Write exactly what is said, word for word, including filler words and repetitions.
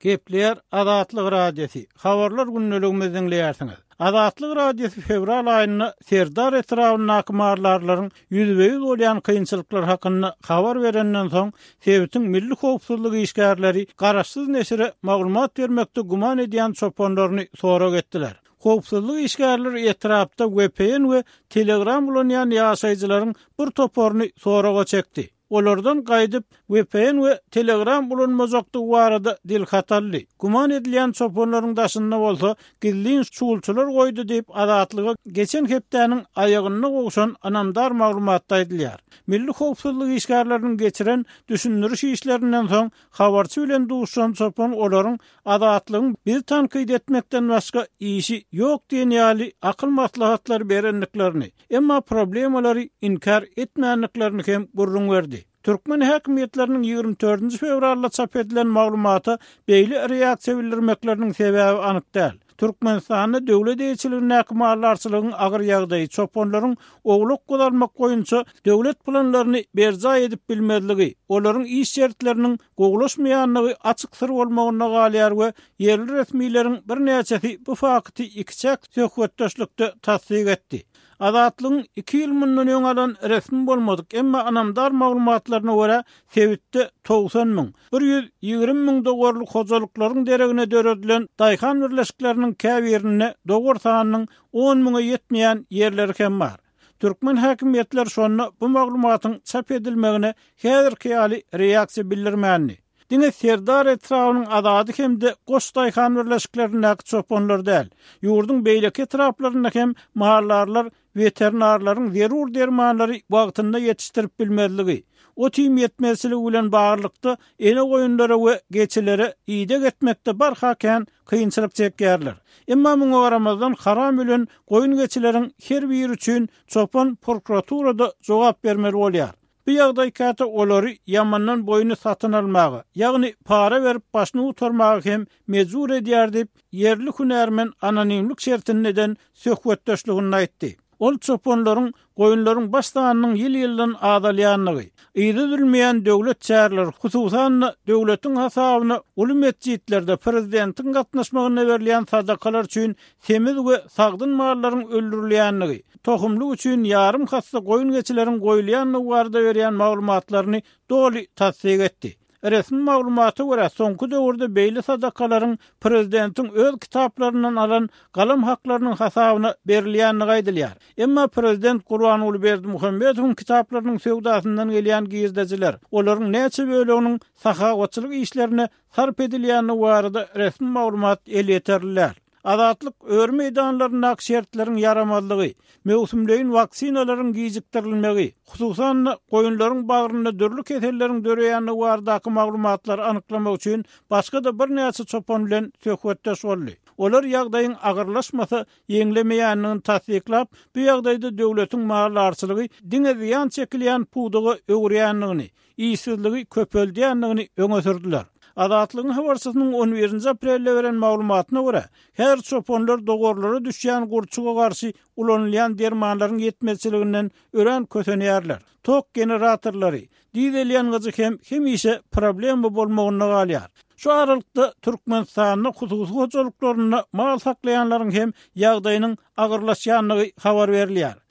Gepler Adatlyk radiosi. Habarlar günnäligimizden dinleýärsiňiz. Adatlyk radiosi fevral aýyny Serdar etrawyny akmarlarlaryň ýüzbeýiz bolýan kynçylyklar hakynda habar berenden soň Sebitiň milli howpsuzlyk işgärleri garaşsyz neşire maglumat bermekde guman edýän çopanlaryny sorak etdiler. Howpsuzlyk işgärleri etrapda V P N we Telegram bolanýan ýaşaýjylaryň bir toporuny soraga çekdi. Olardan gaýdyp V P N we Telegram bulanmazakdygy barada dil hatally. Guman edilýän çopanlaryň daşynda bolsa gizlin çulçular goýdy diýip adatlyga geçen hepdäniň aýagyna gowşan anamdar maglumat aýdylýar. Milli howpsuzlyk işgärlerini geçiren düşündiriş işlerinden soň habarçy bilen duşan çopan olaryň adatlygyň bir tanqid etmekden başga işi ýok diýen ýaly akyl maslahatlar berendiklerini, emma problemalary inkar etmänliklerini hem gurrun berdi. Türkmen häkimetleriniň ýygrimi dördünji fevralda çap edilen maglumata beýle reaksiýa bildirmekleriniň sebäbi anyk däl. Türkmenistanda döwlet eýçiliginiň akmarlarçylygyň agyr ýagdaýy çopanlaryň ogluk godarmak goýunça döwlet planlaryny berza edip bilmezligi, olaryň iş şertleriniň goglaşmaýanlygy açyk sır bolmagyna galýar we yerli resmiýleriň bir näçesi bu fakty ikçek söhbetdeşlikde tasdik etdi. Adatlygyň iki ýyl mundan öň alan resmi bolmadyk, emma anamdar maglumatlaryna görä Sebitde doksan müň, bir ýüz ýygrimi müň dogorlyk hojalyklaryň deregine döredilen daýhan birleşikleriniň käbirine dogor sanynyň on müňe ýetmeýän ýerleri hem bar. Türkmen häkimetler şonu bu maglumatyň çap edilmegine häzirki ýaly reaksiýa bildirmänni. Dine Serdar etrawynyň adady hemde goş daýhan birleşiklerine çopanlar däl. Ýurduň beýleki etraplarynda hem mahallarlar veterinarlaryň zerur dermanlary wagtynda ýetişdirip bilmezligi, o tim ýetmezligi bilen baglykda ene goýunlara we geçilere ýyda getmekde barhaken kynçylyk çekýärler. Emma muňa garamazdan haram bilen goýun geçileriň her biri üçin çopan prokuraturada jogap bermeli bolýar. Bu ýagdaý kata olary ýamandan boýuny satyn almagy, ýagny para berip başyny utarmagy hem mejbur edýär diýip yerli hünärmen anonimlik şertinden söhbetdeşligini aýtdy. Ol çopanlaryň goýunlaryň başlanynyň ýyl-ýyldan adalýanlygy, ýyldyrylmaýan döwlet çärleri, hususan döwletiň hasabyna uly mesjitlerde prezidentiň gatnaşmagyna berilýän sadakalar üçin semiz we sagdyn mallaryň öldürilýänligi, tohumluk üçin ýarym hassa goýun geçileriň goýulýanlygy barada berýän maglumatlaryny doly tasdik etdi. Resmi maglumata görä soňky döwürde beýle sadakalaryň prezidentiň öz kitaplaryndan alan galam haklarynyň hasabyna berilýänligi aýdylýar. Emma prezident Gurbanuly Berdimuhammedowyň kitaplarynyň söwdasyndan gelýän gizdejiler, olaryň näçe böleginiň sahawatçylyk işlerine sarp edilýänligi barada resmi maglumat el ýeterliler. Adatlyk ör meýdanlarynyň akşertlerin yaramazlygy, mewsumleýin vaksinalaryň gijikdirilmegi, hususan goýunlaryň bagyrynda dörli kesellerin döreýänligi barada maglumatlar anyklamak üçin başga da bir näçe çopan bilen söhbetdeş boldy. Olar ýagdaýyň agyrlaşmasy ýeňlemeýänligini tasdiklap, bu ýagdaýda döwletiň mahallarçylygy diňe ziýan çekilýän pudugy öwrýänligini, ýyşsizligi köpeldýänligini öňe sürdiler. Adatlygyň habarçysynyň on birinji aprelde beren maglumatyna görä, her çopanlar dogorlara düşýän gurçuga garşy ulanylýan dermanlaryň ýetmezçiliginden ören kötenýärler. Tok generatorlary, diýilýän gazy hem hemişe problem bolmagyna galýar. Şu aralykda Türkmenistanyň hususy hojalyklaryna mal saklaýanlaryň hem ýagdaýynyň agyrlaşýanlygy habar berilýär.